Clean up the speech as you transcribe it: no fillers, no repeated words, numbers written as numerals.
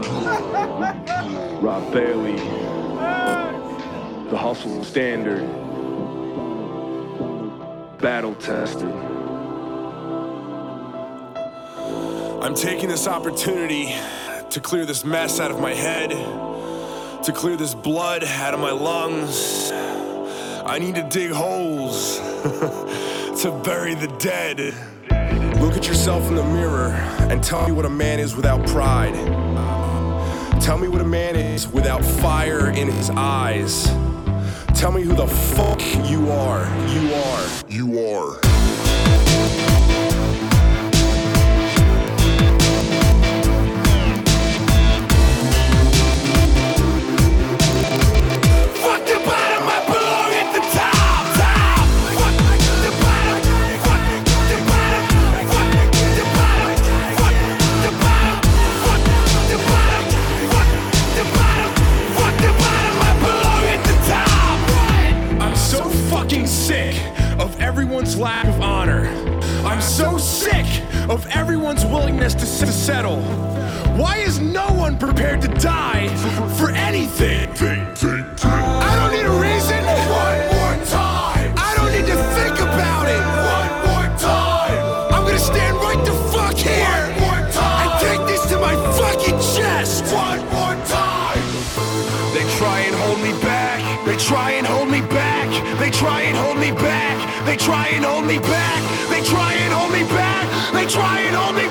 Rob Bailey, the hustle standard, battle tested. I'm taking this opportunity to clear this mess out of my head, to clear this blood out of my lungs. I need to dig holes to bury the dead. Look at yourself in the mirror and tell me what a man is without pride. Tell me what a man is without fire in his eyes. Tell me who the fuck you are. You are. Sick of everyone's lack of honor. I'm so sick of everyone's willingness to settle. Why is no one prepared to die for anything? I don't need a reason. One more time. I don't need to think about it. One more time. I'm gonna stand right the fuck here. One more time. And take this to my fucking chest. One more time. They try and hold me back. They try and hold me back. They try and hold me back. They try and hold me back. They try and hold me back. They try and hold me